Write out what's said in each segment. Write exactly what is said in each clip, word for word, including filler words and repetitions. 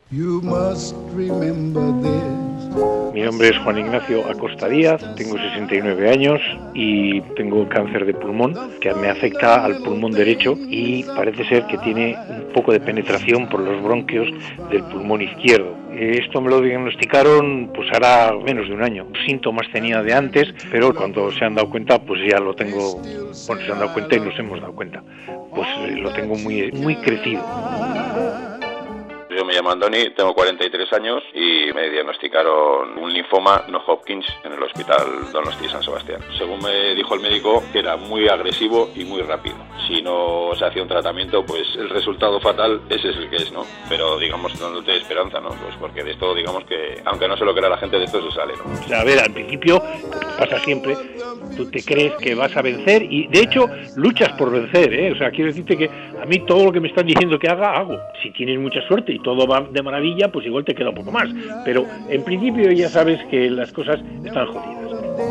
You must remember this. Mi nombre es Juan Ignacio Acosta Díaz, tengo sesenta y nueve años y tengo cáncer de pulmón que me afecta al pulmón derecho y parece ser que tiene un poco de penetración por los bronquios del pulmón izquierdo. Esto me lo diagnosticaron pues hará menos de un año. Síntomas tenía de antes, pero cuando se han dado cuenta pues ya lo tengo, bueno, se han dado cuenta y nos hemos dado cuenta, pues lo tengo muy, muy crecido. Yo me llamo Andoni, tengo cuarenta y tres años y me diagnosticaron un linfoma no Hodgkin en el hospital Donosti San Sebastián. Según me dijo el médico, que era muy agresivo y muy rápido. Si no se hacía un tratamiento, pues el resultado fatal ese es el que es, ¿no? Pero digamos, dándote esperanza, ¿no? Pues porque de esto, digamos que, aunque no se lo crea la gente, de esto se sale, ¿no? O sea, a ver, al principio, pasa siempre, tú te crees que vas a vencer y de hecho luchas por vencer, ¿eh? O sea, quiero decirte que a mí todo lo que me están diciendo que haga, hago. Si tienes mucha suerte y todo va de maravilla, pues igual te queda un poco más. Pero en principio ya sabes que las cosas están jodidas.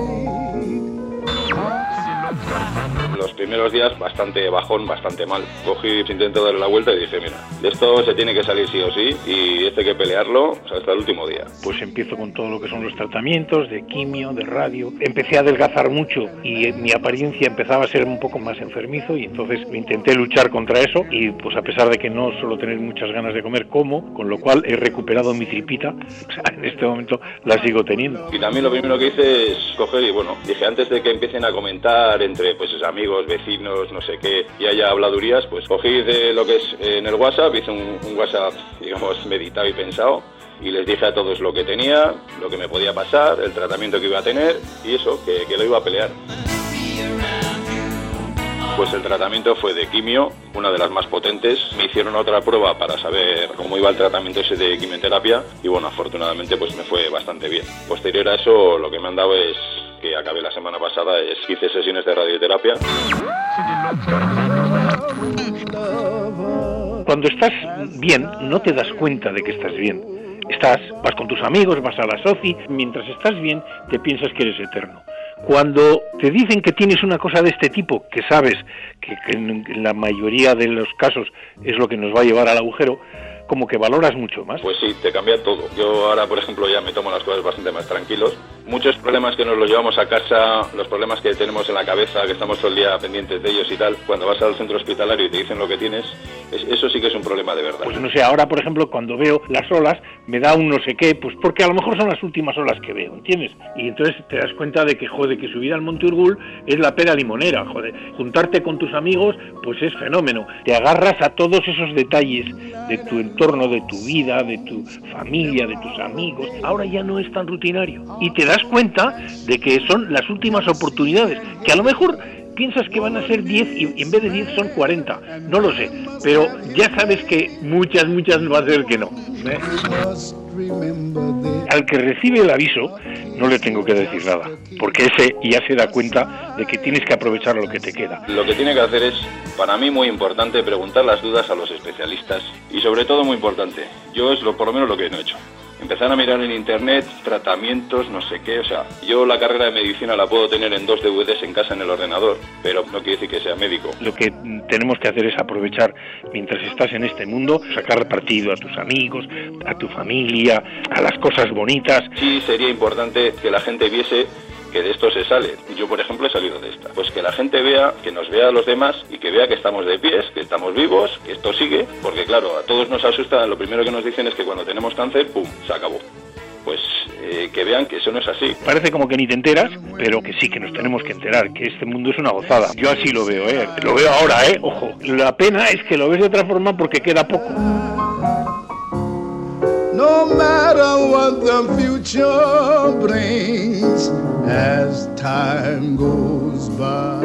Los primeros días bastante bajón, bastante mal. Cogí, intenté darle la vuelta y dije, mira, de esto se tiene que salir sí o sí y este hay que pelearlo hasta el último día. Pues empiezo con todo lo que son los tratamientos de quimio, de radio. Empecé a adelgazar mucho y mi apariencia empezaba a ser un poco más enfermizo y entonces intenté luchar contra eso y pues a pesar de que no suelo tener muchas ganas de comer, como, con lo cual he recuperado mi tripita. O sea, en este momento la sigo teniendo. Y también lo primero que hice es coger y bueno, dije antes de que empiecen a comentar entre pues amigos, vecinos, no sé qué, y haya habladurías, pues cogí de lo que es en el WhatsApp, hice un, un WhatsApp, digamos, meditado y pensado, y les dije a todos lo que tenía, lo que me podía pasar, el tratamiento que iba a tener, y eso, que, que lo iba a pelear. Pues el tratamiento fue de quimio, una de las más potentes. Me hicieron otra prueba para saber cómo iba el tratamiento ese de quimioterapia, y bueno, afortunadamente pues me fue bastante bien. Posterior a eso, lo que me han dado es que acabé la semana pasada, es quince sesiones de radioterapia. Cuando estás bien, no te das cuenta de que estás bien. Estás, vas con tus amigos, vas a la soci, mientras estás bien, te piensas que eres eterno. Cuando te dicen que tienes una cosa de este tipo, que sabes que, que en la mayoría de los casos es lo que nos va a llevar al agujero, como que valoras mucho más. Pues sí, te cambia todo. Yo ahora, por ejemplo, ya me tomo las cosas bastante más tranquilos. Muchos problemas que nos los llevamos a casa, los problemas que tenemos en la cabeza, que estamos todo el día pendientes de ellos y tal, cuando vas al centro hospitalario y te dicen lo que tienes, es, eso sí que es un problema de verdad. Pues no sé, ahora, por ejemplo, cuando veo las olas, me da un no sé qué, pues porque a lo mejor son las últimas olas que veo, ¿entiendes? Y entonces te das cuenta de que, joder, que subir al Monte Urgul es la pera limonera, joder. Juntarte con tus amigos, pues es fenómeno. Te agarras a todos esos detalles de tu entorno, de tu vida, de tu familia, de tus amigos. Ahora ya no es tan rutinario. Y te das cuenta de que son las últimas oportunidades, que a lo mejor piensas que van a ser diez y en vez de diez son cuarenta, no lo sé, pero ya sabes que muchas, muchas va a ser que no, ¿eh? Al que recibe el aviso no le tengo que decir nada, porque ese ya se da cuenta de que tienes que aprovechar lo que te queda. Lo que tiene que hacer es, para mí muy importante, preguntar las dudas a los especialistas y sobre todo muy importante, yo es lo por lo menos lo que no he hecho. Empezar a mirar en internet, tratamientos, no sé qué, o sea, yo la carrera de medicina la puedo tener en dos D V Ds en casa en el ordenador, pero no quiere decir que sea médico. Lo que tenemos que hacer es aprovechar, mientras estás en este mundo, sacar partido a tus amigos, a tu familia, a las cosas bonitas. Sí, sería importante que la gente viese que de esto se sale. Yo, por ejemplo, he salido de esta. Pues que la gente vea, que nos vea a los demás y que vea que estamos de pies, que estamos vivos, que esto sigue, porque claro, a todos nos asusta, lo primero que nos dicen es que cuando tenemos cáncer, ¡pum!, se acabó. Pues eh, que vean que eso no es así. Parece como que ni te enteras, pero que sí, que nos tenemos que enterar, que este mundo es una gozada. Yo así lo veo, ¿eh? Lo veo ahora, ¿eh? Ojo. La pena es que lo ves de otra forma porque queda poco. No matter what the future brings as time goes by.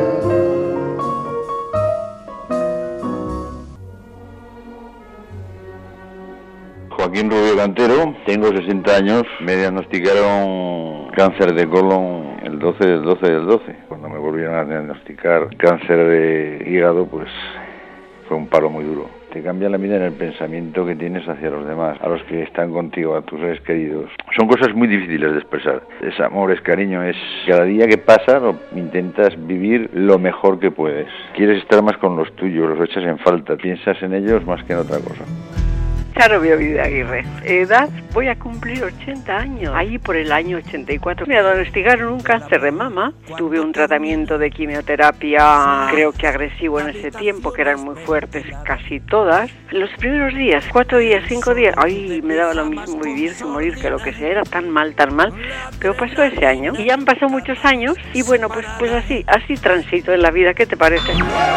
Joaquín Rubio Cantero, tengo sesenta años, me diagnosticaron cáncer de colon el doce del doce del doce. Cuando me volvieron a diagnosticar cáncer de hígado, pues fue un palo muy duro. Te cambia la vida en el pensamiento que tienes hacia los demás, a los que están contigo, a tus seres queridos. Son cosas muy difíciles de expresar. Es amor, es cariño, es cada día que pasa lo intentas vivir lo mejor que puedes. Quieres estar más con los tuyos, los echas en falta, piensas en ellos más que en otra cosa. Charo Biovide Aguirre. Edad, voy a cumplir ochenta años. Ahí por el año ochenta y cuatro me diagnosticaron un cáncer de mama. Tuve un tratamiento de quimioterapia, creo que agresivo en ese tiempo, que eran muy fuertes casi todas. Los primeros días, cuatro días, cinco días, ay, me daba lo mismo vivir que morir, que lo que sea, era tan mal, tan mal. Pero pasó ese año y ya han pasado muchos años y bueno, pues, pues así, así transito en la vida. ¿Qué te parece?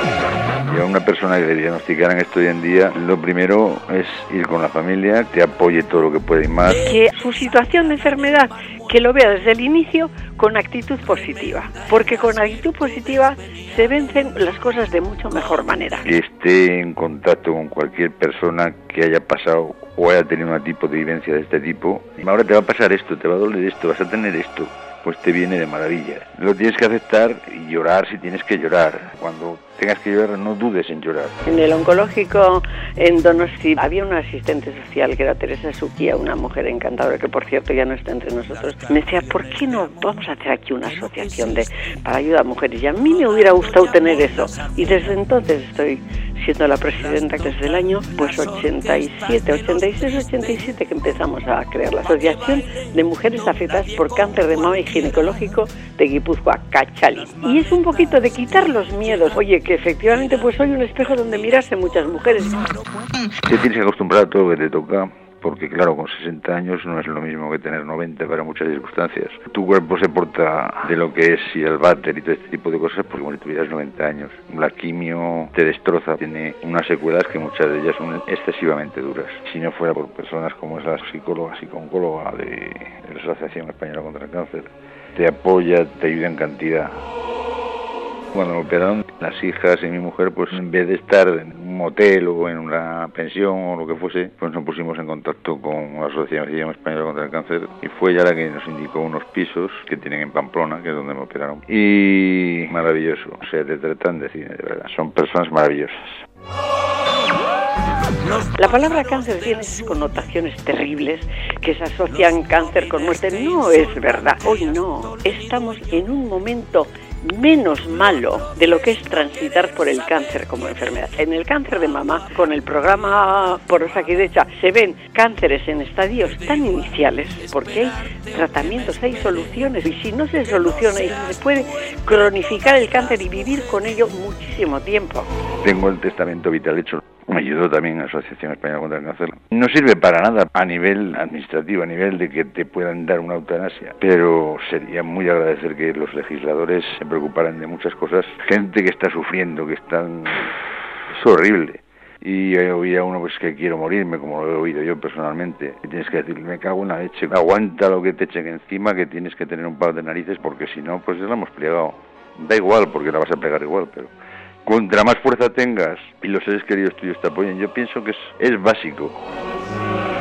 Y a una persona que le diagnosticaran esto hoy en día, lo primero es ir con la familia, que apoye todo lo que puede y más. Que su situación de enfermedad, que lo vea desde el inicio con actitud positiva, porque con actitud positiva se vencen las cosas de mucho mejor manera. Que esté en contacto con cualquier persona que haya pasado o haya tenido un tipo de vivencia de este tipo. Ahora te va a pasar esto, te va a doler esto, vas a tener esto. Pues te viene de maravilla. Lo tienes que aceptar y llorar si tienes que llorar. Cuando tengas que llorar, no dudes en llorar. En el oncológico en Donosti había una asistente social que era Teresa Suquía, una mujer encantadora que por cierto ya no está entre nosotros. Me decía, ¿por qué no vamos a hacer aquí una asociación de para ayuda a mujeres? Y a mí me hubiera gustado tener eso. Y desde entonces estoy siendo la presidenta desde el año pues ochenta y siete, ochenta y seis, ochenta y siete que empezamos a crear la Asociación de Mujeres Afectadas por Cáncer de Mama y Ginecológico de Guipúzcoa, Cachali. Y es un poquito de quitar los miedos. Oye, que efectivamente pues soy un espejo donde mirarse muchas mujeres. Te tienes que acostumbrar a todo lo que te toca, porque claro, con sesenta años no es lo mismo que tener noventa para muchas circunstancias. Tu cuerpo se porta de lo que es y el váter y todo este tipo de cosas porque como si tuvieras noventa años. La quimio te destroza, tiene unas secuelas que muchas de ellas son excesivamente duras. Si no fuera por personas como es la psicóloga, psicooncóloga de, de la Asociación Española contra el Cáncer, te apoya, te ayuda en cantidad. Cuando me operaron, las hijas y mi mujer, pues en vez de estar en un motel o en una pensión o lo que fuese, pues nos pusimos en contacto con la Asociación Española contra el Cáncer y fue ella la que nos indicó unos pisos que tienen en Pamplona, que es donde me operaron. Y maravilloso, o sea, te tratan de cine, de verdad. Son personas maravillosas. La palabra cáncer tiene esas connotaciones terribles que se asocian cáncer con muerte. No es verdad. Hoy no. Estamos en un momento menos malo de lo que es transitar por el cáncer como enfermedad. En el cáncer de mama, con el programa por Osakidetza, se ven cánceres en estadios tan iniciales, porque hay tratamientos, hay soluciones, y si no se soluciona, y se puede cronificar el cáncer y vivir con ello muchísimo tiempo. Tengo el testamento vital hecho. Me ayudó también la Asociación Española contra el Cáncer. No sirve para nada a nivel administrativo, a nivel de que te puedan dar una eutanasia, pero sería muy agradecer que los legisladores se preocuparan de muchas cosas. Gente que está sufriendo, que están... es horrible. Y oía a uno pues que quiero morirme, como lo he oído yo personalmente. Y tienes que decir, me cago en la leche, aguanta lo que te echen encima, que tienes que tener un par de narices, porque si no, pues ya lo hemos plegado. Da igual, porque la vas a pegar igual, pero... contra más fuerza tengas y los seres queridos tuyos te apoyen, yo pienso que es, es básico.